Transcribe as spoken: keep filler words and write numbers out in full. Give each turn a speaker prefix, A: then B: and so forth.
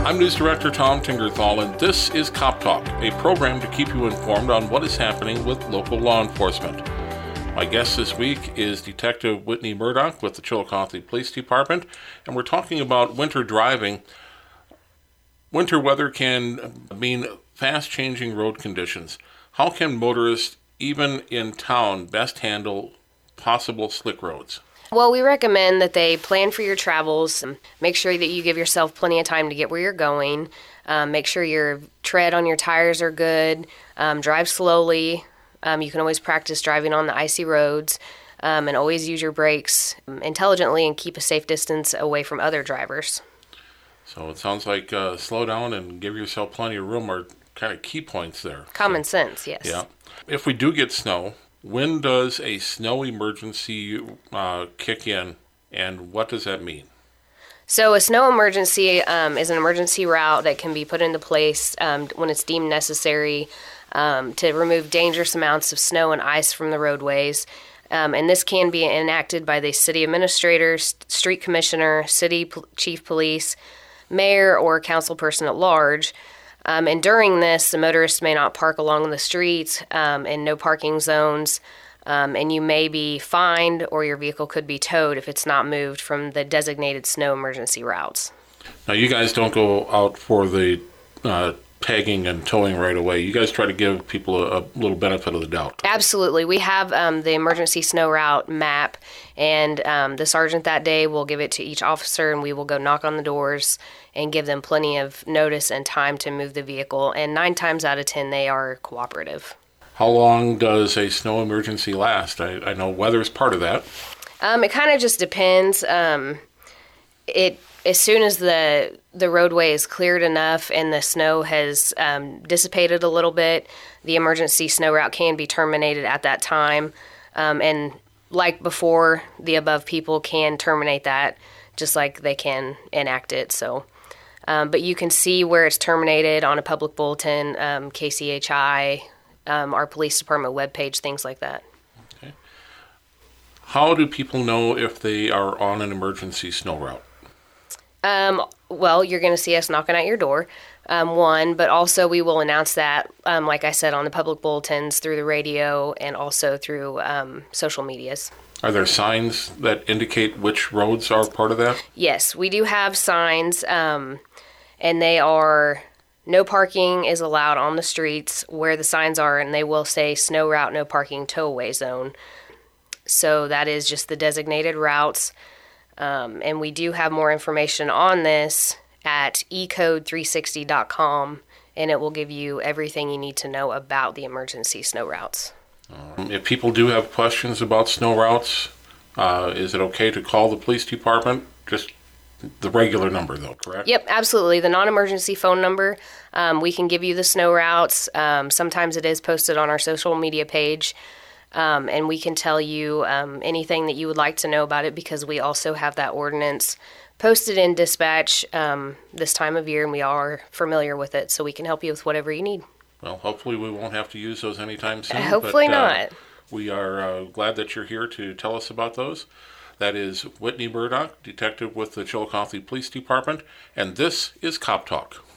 A: I'm News Director Tom Tingerthal, and this is Cop Talk, a program to keep you informed on what is happening with local law enforcement. My guest this week is Detective Whitney Murdoch with the Chillicothe Police Department, and we're talking about winter driving. Winter weather can mean fast-changing road conditions. How can motorists, even in town, best handle possible slick roads?
B: Well, we recommend that they plan for your travels. Make sure that you give yourself plenty of time to get where you're going. Um, make sure your tread on your tires are good. Um, drive slowly. Um, you can always practice driving on the icy roads, um, and always use your brakes intelligently and keep a safe distance away from other drivers.
A: So it sounds like uh, slow down and give yourself plenty of room are kind of key points there.
B: Common
A: so,
B: sense, yes.
A: Yeah. If we do get snow, when does a snow emergency uh, kick in, and what does that mean?
B: So a snow emergency um, is an emergency route that can be put into place um, when it's deemed necessary um, to remove dangerous amounts of snow and ice from the roadways. Um, and this can be enacted by the city administrator, street commissioner, city p- chief police, mayor, or council person at large. Um, and during this, the motorists may not park along the streets um, in no parking zones, um, and you may be fined or your vehicle could be towed if it's not moved from the designated snow emergency routes.
A: Now, you guys don't go out for the uh, tagging and towing right away. You guys try to give people a, a little benefit of the doubt.
B: Absolutely. We have um, the emergency snow route map, and um, the sergeant that day will give it to each officer, and we will go knock on the doors and give them plenty of notice and time to move the vehicle. And nine times out of ten, they are cooperative.
A: How long does a snow emergency last? I, I know weather is part of that.
B: Um, it kind of just depends. Um, it as soon as the the roadway is cleared enough and the snow has um, dissipated a little bit, the emergency snow route can be terminated at that time. Um, and like before, the above people can terminate that just like they can enact it. So. Um, but you can see where it's terminated on a public bulletin, um, K C H I, um, our police department webpage, things like that.
A: Okay. How do people know if they are on an emergency snow route?
B: Um, well, you're going to see us knocking at your door, um, one, but also we will announce that, um, like I said, on the public bulletins, through the radio, and also through um, social medias.
A: Are there signs that indicate which roads are part of that?
B: Yes, we do have signs. Um, And they are, no parking is allowed on the streets where the signs are, and they will say snow route, no parking, tow-away zone. So that is just the designated routes. Um, and we do have more information on this at e code three sixty dot com, and it will give you everything you need to know about the emergency snow routes.
A: Um, if people do have questions about snow routes, uh, is it okay to call the police department? Just the regular number, though, correct?
B: Yep, absolutely. The non-emergency phone number. Um, we can give you the snow routes. Um, sometimes it is posted on our social media page, um, and we can tell you um, anything that you would like to know about it because we also have that ordinance posted in dispatch um, this time of year, and we are familiar with it, so we can help you with whatever you need.
A: Well, hopefully we won't have to use those anytime soon.
B: Hopefully
A: but, uh,
B: not.
A: We are uh, glad that you're here to tell us about those. That is Whitney Murdoch, detective with the Chillicothe Police Department, and this is Cop Talk.